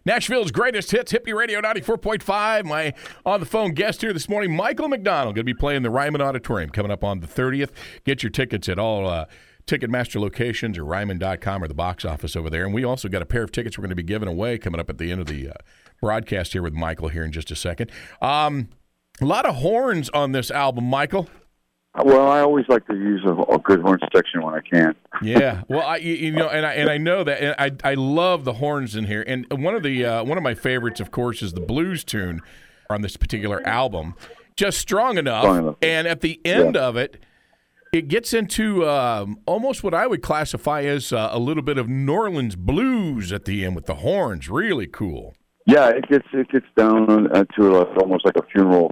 Nashville's greatest hits, Hippie Radio 94.5. My on-the-phone guest here this morning, Michael McDonald, going to be playing the Ryman Auditorium coming up on the 30th. Get your tickets at all Ticketmaster locations or Ryman.com or the box office over there. And we also got a pair of tickets we're going to be giving away coming up at the end of the broadcast here with Michael here in just a second. A lot of horns on this album, Michael. Well, I always like to use a good horn section when I can. Yeah, well, I know that, and I love the horns in here. And one of my favorites, of course, is the blues tune on this particular album, "Just Strong Enough." And at the end of it, it gets into almost what I would classify as a little bit of New Orleans blues at the end with the horns. Really cool. Yeah, it gets down to almost like a funeral.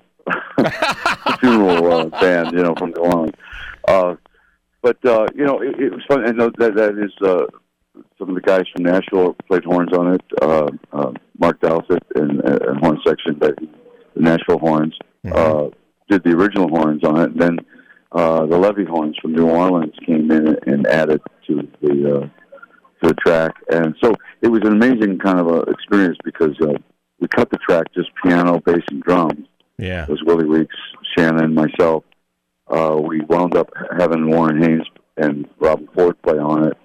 Band, from New Orleans. But it was fun, and that is some of the guys from Nashville played horns on it. Mark Dowsett in horn section, the Nashville horns, did the original horns on it. And then the Levy horns from New Orleans came in and added to the track, and so it was an amazing kind of experience because we cut the track just piano, bass, and drums. Yeah, it was Willie Weeks, Shannon, myself. We wound up having Warren Haynes and Robin Ford play on it,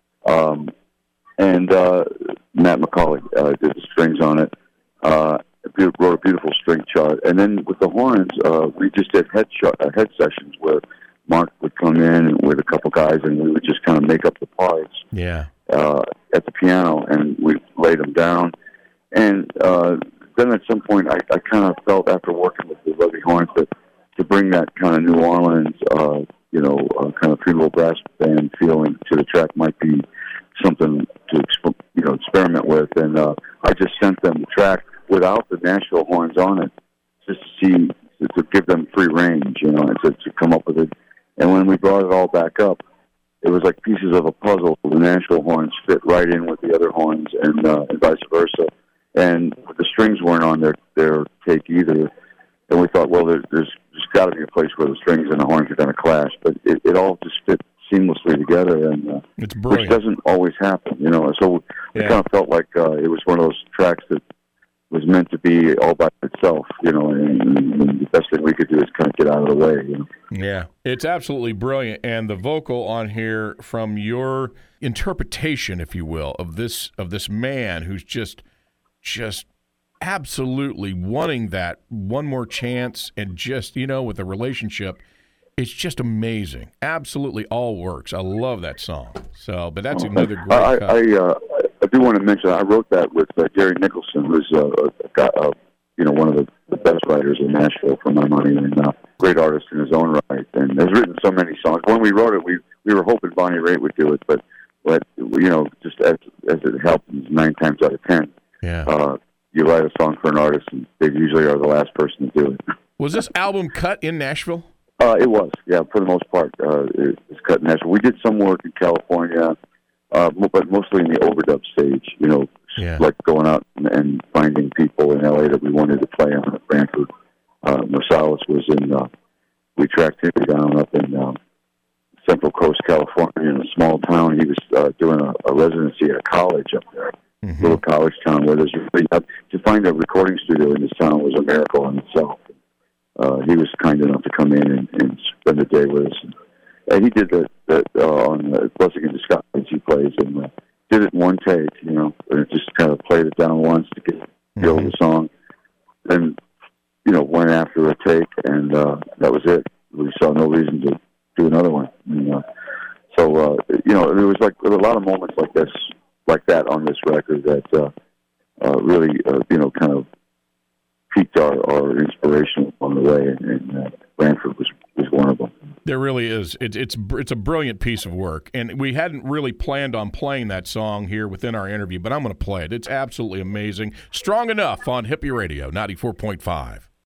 and Matt McCauley did the strings on it. Wrote a beautiful string chart, and then with the horns, we just did head sessions where Mark would come in with a couple guys, and we would just kind of make up the parts. Yeah, at the piano, and we laid them down, and then at some point, I kind of felt after working with the Levy horns that to bring that kind of New Orleans, kind of funeral brass band feeling to the track might be something to experiment with. And I just sent them the track without the Nashville horns on it, just to give them free range, and to come up with it. And when we brought it all back up, it was like pieces of a puzzle. The Nashville horns fit right in with the other horns, and vice versa. And the strings weren't on their take either. And we thought, well, there's got to be a place where the strings and the horns are going to clash. But it all just fit seamlessly together, and it's brilliant. Which doesn't always happen, So it kind of felt like it was one of those tracks that was meant to be all by itself, and the best thing we could do is kind of get out of the way, Yeah, it's absolutely brilliant. And the vocal on here from your interpretation, if you will, of this man who's just absolutely wanting that one more chance, and just, with a relationship, it's just amazing. Absolutely all works. I love that song. So, but that's another great cut. I do want to mention, I wrote that with Gary Nicholson, who's one of the best writers in Nashville, for my money, and great artist in his own right, and has written so many songs. When we wrote it, we were hoping Bonnie Raitt would do it, but just as it happens 9 times out of 10. Yeah. You write a song for an artist, and they usually are the last person to do it. Was this album cut in Nashville? It was, yeah, for the most part. It was cut in Nashville. We did some work in California, but mostly in the overdub stage, like going out and finding people in L.A. that we wanted to play on at Branford. Marsalis was we tracked him down up in Central Coast, California, in a small town. He was doing a residency at a college up there. Mm-hmm. Little college town where there's really to find a recording studio in this town was a miracle in itself. He was kind enough to come in and spend the day with us, and he did that on Blessing in Disguise. He plays and did it in one take, and just kind of played it down once to get the feel of the song, then went after a take, and that was it. We saw no reason to do another one. So there was like a lot of moments like this. Like that on this record that really, kind of piqued our inspiration on the way, and Branford was one of them. There really is. It's a brilliant piece of work, and we hadn't really planned on playing that song here within our interview, but I'm going to play it. It's absolutely amazing. Strong Enough on Hippie Radio 94.5.